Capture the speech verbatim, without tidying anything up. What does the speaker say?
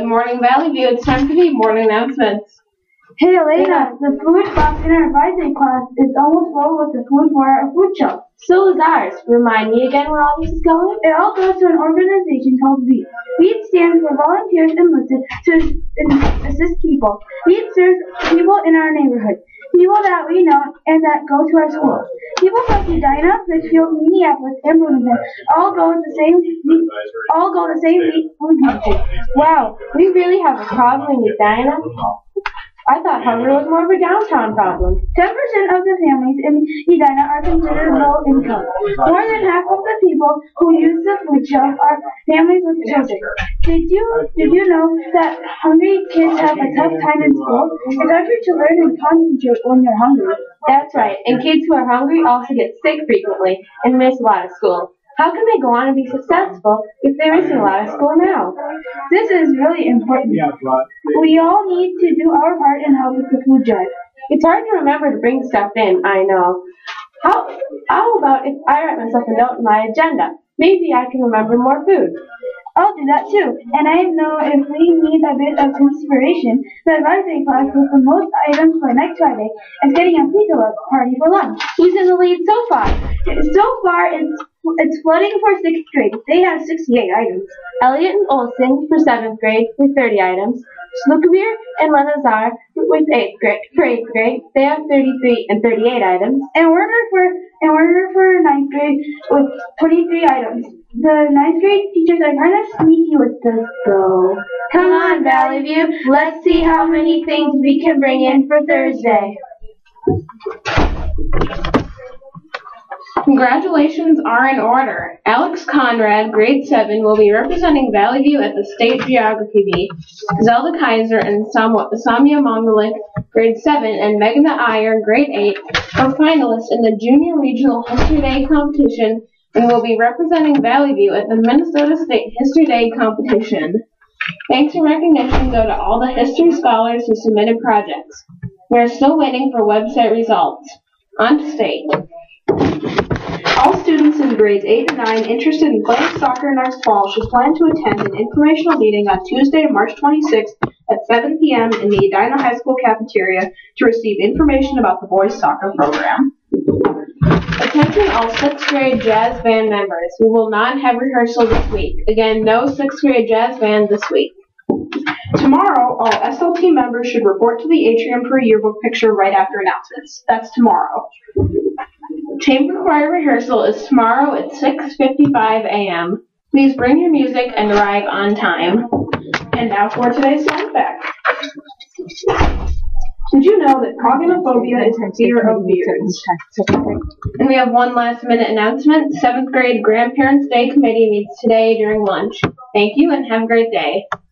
Good morning, Valley View. It's time for the morning announcements. Hey Elena, the food box in our advisory class is almost full with the food for our food shelf. So is ours. Remind me again where all this is going? It all goes to an organization called VEET. VEET stands for Volunteers Enlisted to Assist People. VEET serves people in our neighborhood, people that we know and that go to our schools. People from Edina, Richfield, Minneapolis, and Bloomington all go to the same VEET, all go to the same VEET food kitchen. Wow, we really have a problem in Edina. I thought hunger was more of a downtown problem. ten percent of the families in Edina are considered low income. More than half of the people who use the food shelf are families with children. Did you did you know that hungry kids have a tough time in school? It's harder to learn and concentrate when you're hungry. That's right, and kids who are hungry also get sick frequently and miss a lot of school. How can they go on and be successful if they're missing a lot of school now? This is really important. We all need to do our part and help with the food drive. It's hard to remember to bring stuff in, I know. How, how about if I write myself a note in my agenda? Maybe I can remember more food. I'll do that too. And I know if we need a bit of inspiration, the advisory class with the most items for next Friday is getting a pizza party for lunch. Who's in the lead so far? So far, it's it's flooding for sixth grade. They have sixty-eight items. Elliot and Olson for seventh grade with thirty items. Slukavir and Lenazar with eighth grade for eighth grade. They have thirty-three and thirty-eight items. And Werner for and Werner for ninth grade with twenty-three items. The ninth grade teachers are kind of sneaky with this though. Come on, Valley View. Let's see how many things we can bring in for Thursday. Congratulations are in order. Alex Conrad, grade seven, will be representing Valley View at the State Geography Meet. Zelda Kaiser and Sam Samia Mongolic, grade seven, and Megan Iyer, grade eight, are finalists in the Junior Regional History Day competition and will be representing Valley View at the Minnesota State History Day competition. Thanks and recognition go to all the history scholars who submitted projects. We are still waiting for website results. On to state. All students in grades eight and nine interested in playing soccer next fall should plan to attend an informational meeting on Tuesday, March twenty-sixth at seven p m in the Edina High School cafeteria to receive information about the boys soccer program. Attention all sixth grade jazz band members. We will not have rehearsal this week. Again, no sixth grade jazz band this week. Tomorrow, all S L T members should report to the atrium for a yearbook picture right after announcements. That's tomorrow. Chamber choir rehearsal is tomorrow at six fifty-five a m Please bring your music and arrive on time. And now for today's song fact. Did you know that cognophobia is the fear of beards? And we have one last minute announcement. seventh grade Grandparents' Day Committee meets today during lunch. Thank you and have a great day.